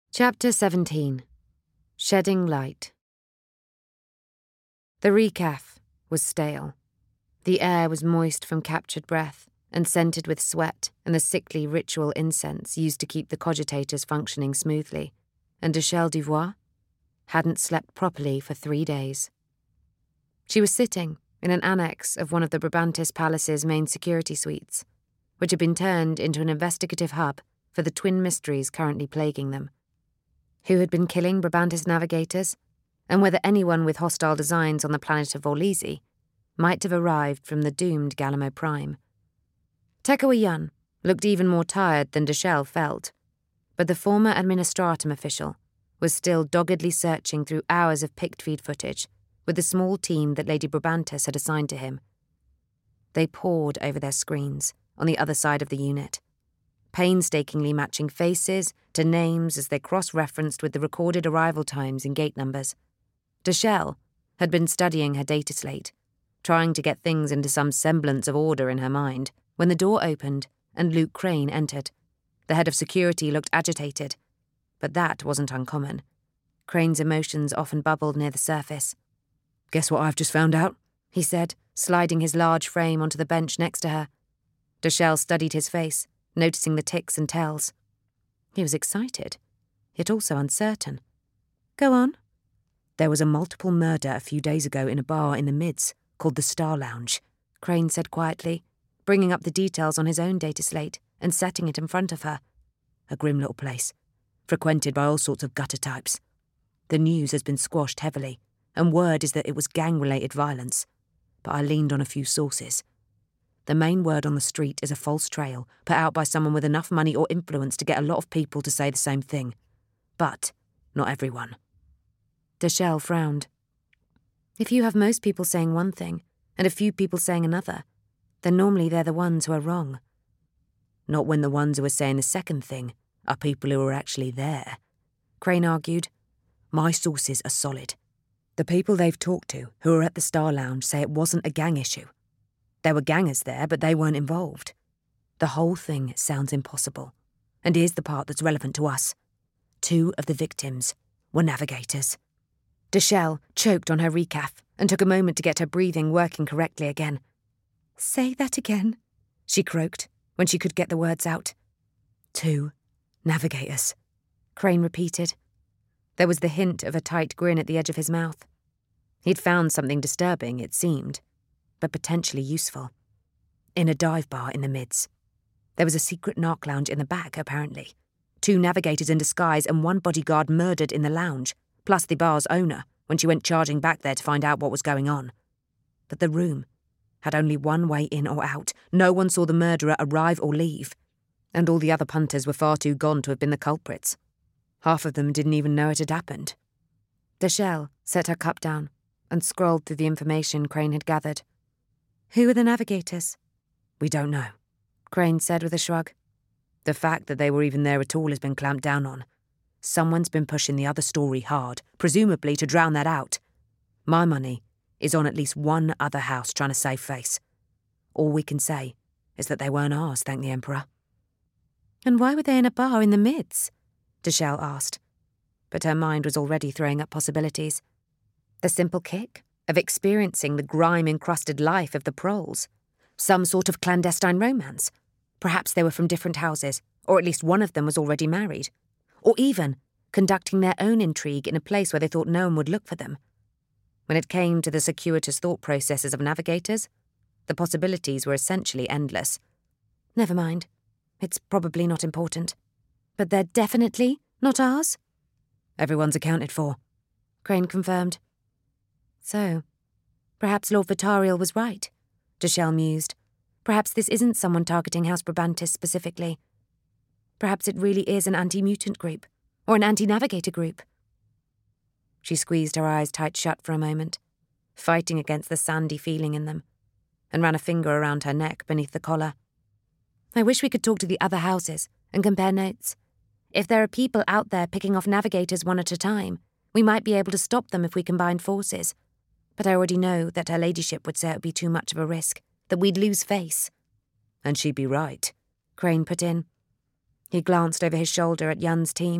Chapter 17. Shedding Light. The recaf was stale. The air was moist from captured breath and scented with sweat and the sickly ritual incense used to keep the cogitators functioning smoothly, and Deshelle Duvois hadn't slept properly for 3 days. She was sitting in an annex of one of the Brabantis Palace's main security suites, which had been turned into an investigative hub for the twin mysteries currently plaguing them. Who had been killing Brabantis navigators, and whether anyone with hostile designs on the planet of Orlisi might have arrived from the doomed Galamo Prime. Tekawa Yun looked even more tired than Deshelle felt, but the former administratum official was still doggedly searching through hours of picked feed footage with the small team that Lady Brabantis had assigned to him. They pored over their screens on the other side of the unit, painstakingly matching faces to names as they cross-referenced with the recorded arrival times and gate numbers. Deshelle had been studying her data slate, trying to get things into some semblance of order in her mind, when the door opened and Luke Crane entered. The head of security looked agitated, but that wasn't uncommon. Crane's emotions often bubbled near the surface. "Guess what I've just found out?" he said, sliding his large frame onto the bench next to her. Deshelle studied his face, noticing the ticks and tells. He was excited, yet also uncertain. "Go on." "There was a multiple murder a few days ago in a bar in the Mids called the Star Lounge," Crane said quietly, bringing up the details on his own data slate and setting it in front of her. "A grim little place, frequented by all sorts of gutter types. The news has been squashed heavily, and word is that it was gang-related violence, but I leaned on a few sources. The main word on the street is a false trail put out by someone with enough money or influence to get a lot of people to say the same thing. But not everyone." Deshelle frowned. "If you have most people saying one thing and a few people saying another, then normally they're the ones who are wrong." "Not when the ones who are saying the second thing are people who are actually there," Crane argued. "My sources are solid. The people they've talked to who were at the Star Lounge say it wasn't a gang issue. There were gangers there, but they weren't involved. The whole thing sounds impossible. And here's the part that's relevant to us. 2 of the victims were navigators." Deshelle choked on her recaf and took a moment to get her breathing working correctly again. "Say that again," she croaked when she could get the words out. 2 navigators," Crane repeated. There was the hint of a tight grin at the edge of his mouth. He'd found something disturbing, it seemed, but potentially useful. In a dive bar in the Mids. There was a secret narc lounge in the back, apparently. 2 navigators in disguise and 1 bodyguard murdered in the lounge, plus the bar's owner, when she went charging back there to find out what was going on. But the room had only one way in or out. No one saw the murderer arrive or leave, and all the other punters were far too gone to have been the culprits. Half of them didn't even know it had happened. Deshelle set her cup down and scrolled through the information Crane had gathered. "Who are the navigators?" "We don't know," Crane said with a shrug. "The fact that they were even there at all has been clamped down on. Someone's been pushing the other story hard, presumably to drown that out. My money is on at least one other house trying to save face. All we can say is that they weren't ours, thank the Emperor." "And why were they in a bar in the Mids?" Deshelle asked, but her mind was already throwing up possibilities. The simple kick of experiencing the grime-encrusted life of the proles. Some sort of clandestine romance. Perhaps they were from different houses, or at least one of them was already married. Or even conducting their own intrigue in a place where they thought no one would look for them. When it came to the circuitous thought processes of navigators, the possibilities were essentially endless. "Never mind. It's probably not important. But they're definitely not ours?" "Everyone's accounted for," Crane confirmed. "So, perhaps Lord Vitariel was right," Deshelle mused. "Perhaps this isn't someone targeting House Brabantis specifically. Perhaps it really is an anti-mutant group, or an anti-navigator group." She squeezed her eyes tight shut for a moment, fighting against the sandy feeling in them, and ran a finger around her neck beneath the collar. "I wish we could talk to the other houses and compare notes. If there are people out there picking off navigators one at a time, we might be able to stop them if we combined forces. But I already know that her ladyship would say it would be too much of a risk, that we'd lose face." "And she'd be right," Crane put in. He glanced over his shoulder at Yun's team,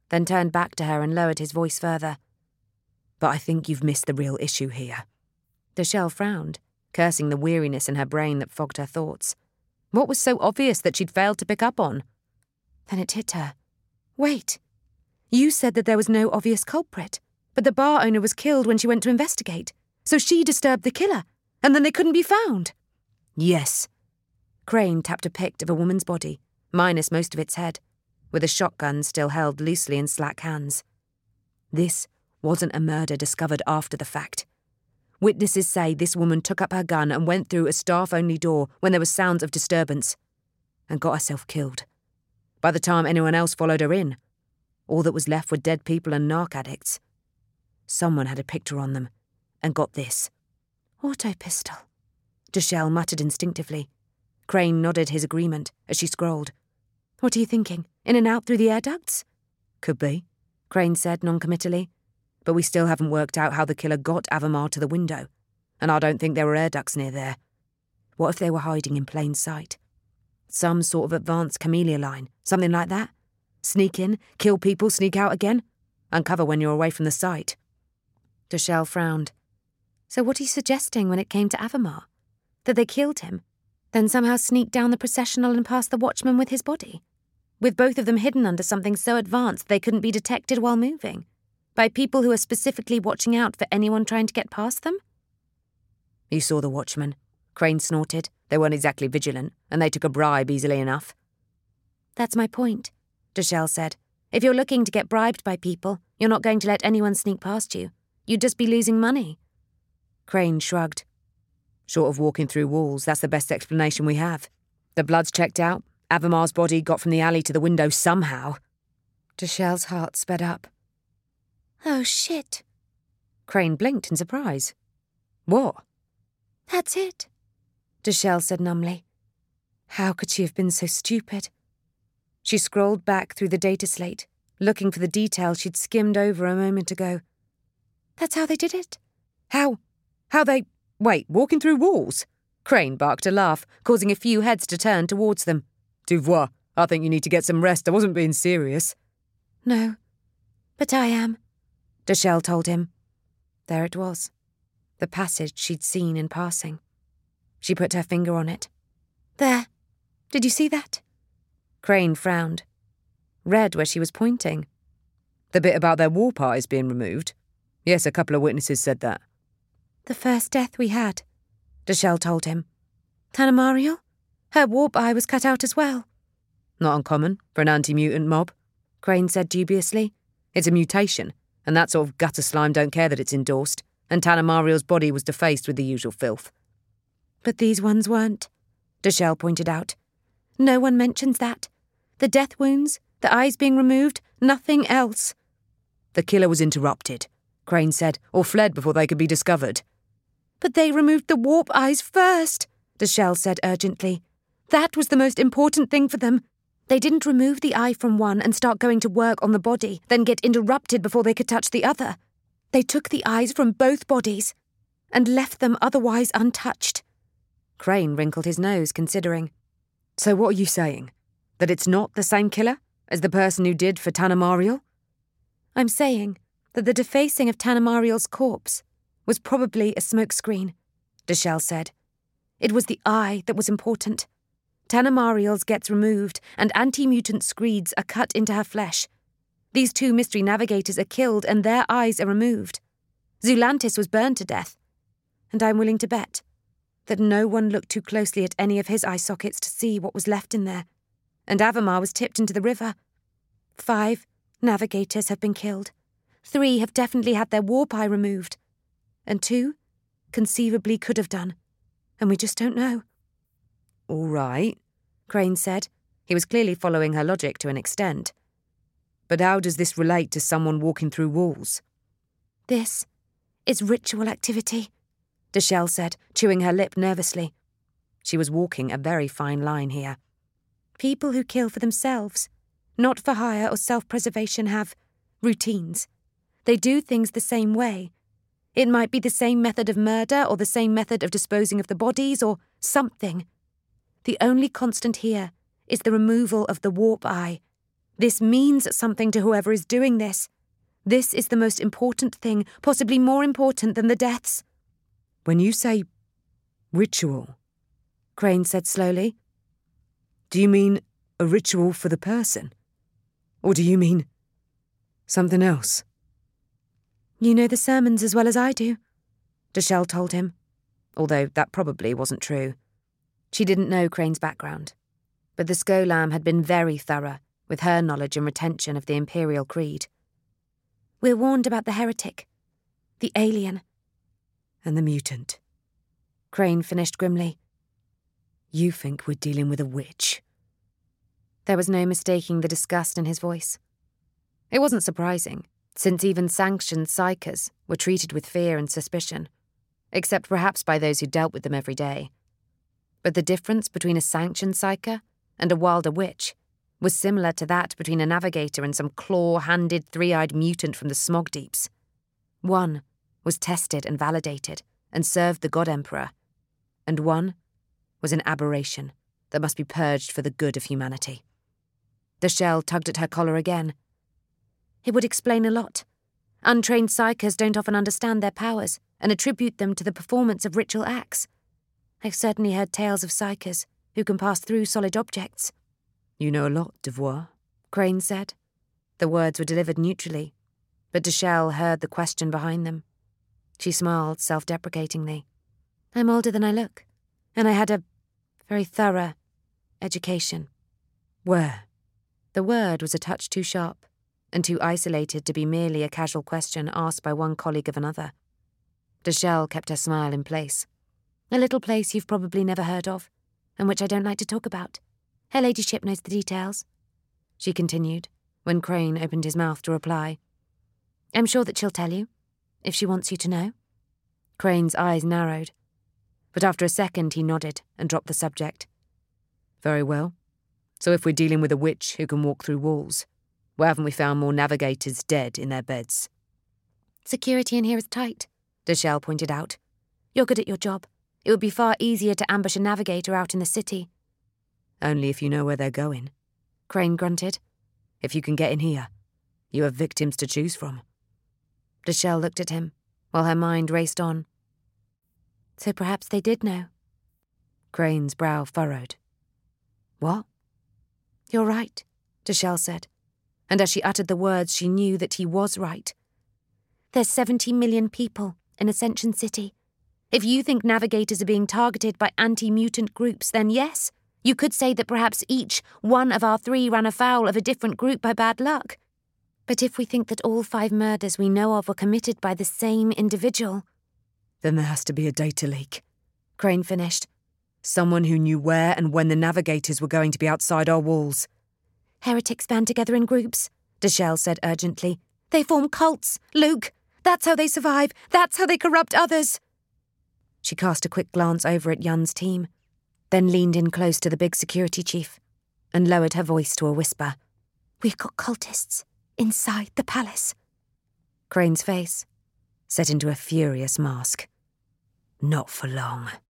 then turned back to her and lowered his voice further. But I think you've missed the real issue here. Deshelle frowned, cursing the weariness in her brain that fogged her thoughts. What was so obvious that she'd failed to pick up on? Then it hit her. Wait. You said that there was no obvious culprit, but the bar owner was killed when she went to investigate, so she disturbed the killer, and then they couldn't be found. Yes. Crane tapped a pic of a woman's body, minus most of its head, with a shotgun still held loosely in slack hands. This wasn't a murder discovered after the fact. Witnesses say this woman took up her gun and went through a staff-only door when there were sounds of disturbance, and got herself killed. By the time anyone else followed her in, all that was left were dead people and narc addicts. Someone had a picture on them, and got this. Auto pistol, Deshelle muttered instinctively. Crane nodded his agreement as she scrolled. What are you thinking? In and out through the air ducts? Could be, Crane said noncommittally. But we still haven't worked out how the killer got Avamar to the window, and I don't think there were air ducts near there. What if they were hiding in plain sight? Some sort of advanced camellia line, something like that? Sneak in, kill people, sneak out again? Uncover when you're away from the site. Deshelle frowned. So what are you suggesting when it came to Avamar? That they killed him, then somehow sneaked down the processional and past the watchman with his body? With both of them hidden under something so advanced they couldn't be detected while moving? By people who are specifically watching out for anyone trying to get past them? You saw the watchmen, Crane snorted. They weren't exactly vigilant, and they took a bribe easily enough. That's my point, Deshelle said. If you're looking to get bribed by people, you're not going to let anyone sneak past you. You'd just be losing money. Crane shrugged. Short of walking through walls, that's the best explanation we have. The blood's checked out. Avamar's body got from the alley to the window somehow. Deshelle's heart sped up. Oh, shit. Crane blinked in surprise. What? That's it, Deshelle said numbly. How could she have been so stupid? She scrolled back through the data slate, looking for the details she'd skimmed over a moment ago. That's how they did it. How they... Wait, walking through walls? Crane barked a laugh, causing a few heads to turn towards them. Tu vois, I think you need to get some rest. I wasn't being serious. No, but I am, Deshelle told him. There it was, the passage she'd seen in passing. She put her finger on it. There. Did you see that? Crane frowned. Read where she was pointing. The bit about their warp eyes being removed? Yes, a couple of witnesses said that. The first death we had, Deshelle told him. Tanamariel? Her warp eye was cut out as well. Not uncommon for an anti-mutant mob, Crane said dubiously. It's a mutation, and that sort of gutter slime don't care that it's endorsed, and Tanamariel's body was defaced with the usual filth. But these ones weren't, Deshelle pointed out. No one mentions that. The death wounds, the eyes being removed, nothing else. The killer was interrupted, Crane said, or fled before they could be discovered. But they removed the warp eyes first, Deshelle said urgently. That was the most important thing for them. They didn't remove the eye from one and start going to work on the body, then get interrupted before they could touch the other. They took the eyes from both bodies and left them otherwise untouched. Crane wrinkled his nose, considering. So what are you saying? That it's not the same killer as the person who did for Tanamariel? I'm saying that the defacing of Tanamariel's corpse was probably a smokescreen, Deshelle said. It was the eye that was important. Tanamariel's gets removed, and anti-mutant screeds are cut into her flesh. These two mystery navigators are killed, and their eyes are removed. Zulantis was burned to death. And I'm willing to bet that no one looked too closely at any of his eye sockets to see what was left in there. And Avamar was tipped into the river. 5 navigators have been killed. 3 have definitely had their warp eye removed. And 2 conceivably could have done. And we just don't know. All right, Crane said. He was clearly following her logic to an extent. But how does this relate to someone walking through walls? This is ritual activity, Deshelle said, chewing her lip nervously. She was walking a very fine line here. People who kill for themselves, not for hire or self-preservation, have routines. They do things the same way. It might be the same method of murder or the same method of disposing of the bodies or something. The only constant here is the removal of the warp eye. This means something to whoever is doing this. This is the most important thing, possibly more important than the deaths. When you say ritual, Crane said slowly, do you mean a ritual for the person? Or do you mean something else? You know the sermons as well as I do, Deshelle told him, although that probably wasn't true. She didn't know Crane's background, but the Skolam had been very thorough with her knowledge and retention of the Imperial Creed. We're warned about the heretic, the alien. And the mutant. Crane finished grimly. You think we're dealing with a witch? There was no mistaking the disgust in his voice. It wasn't surprising, since even sanctioned psykers were treated with fear and suspicion, except perhaps by those who dealt with them every day. But the difference between a sanctioned psyker and a wilder witch was similar to that between a navigator and some claw-handed, three-eyed mutant from the smog deeps. One was tested and validated and served the God Emperor, and one was an aberration that must be purged for the good of humanity. Deshelle tugged at her collar again. It would explain a lot. Untrained psykers don't often understand their powers and attribute them to the performance of ritual acts. I've certainly heard tales of psykers who can pass through solid objects. You know a lot, Devoir, Crane said. The words were delivered neutrally, but Deshelle heard the question behind them. She smiled self-deprecatingly. I'm older than I look, and I had a very thorough education. Where? The word was a touch too sharp and too isolated to be merely a casual question asked by one colleague of another. Deshelle kept her smile in place. A little place you've probably never heard of, and which I don't like to talk about. Her ladyship knows the details, she continued, when Crane opened his mouth to reply. I'm sure that she'll tell you, if she wants you to know. Crane's eyes narrowed, but after a second he nodded and dropped the subject. Very well. So if we're dealing with a witch who can walk through walls, why haven't we found more navigators dead in their beds? Security in here is tight, Deshelle pointed out. You're good at your job. It would be far easier to ambush a navigator out in the city. Only if you know where they're going, Crane grunted. If you can get in here, you have victims to choose from. Deshelle looked at him, while her mind raced on. So perhaps they did know. Crane's brow furrowed. What? You're right, Deshelle said, and as she uttered the words she knew that he was right. There's 70 million people in Ascension City. If you think navigators are being targeted by anti-mutant groups, then yes, you could say that perhaps each one of our 3 ran afoul of a different group by bad luck. But if we think that all 5 murders we know of were committed by the same individual... Then there has to be a data leak, Crane finished. Someone who knew where and when the navigators were going to be outside our walls. Heretics band together in groups, Deshelle said urgently. They form cults, Luke. That's how they survive. That's how they corrupt others. She cast a quick glance over at Yun's team, then leaned in close to the big security chief and lowered her voice to a whisper. We've got cultists inside the palace. Crane's face set into a furious mask. Not for long.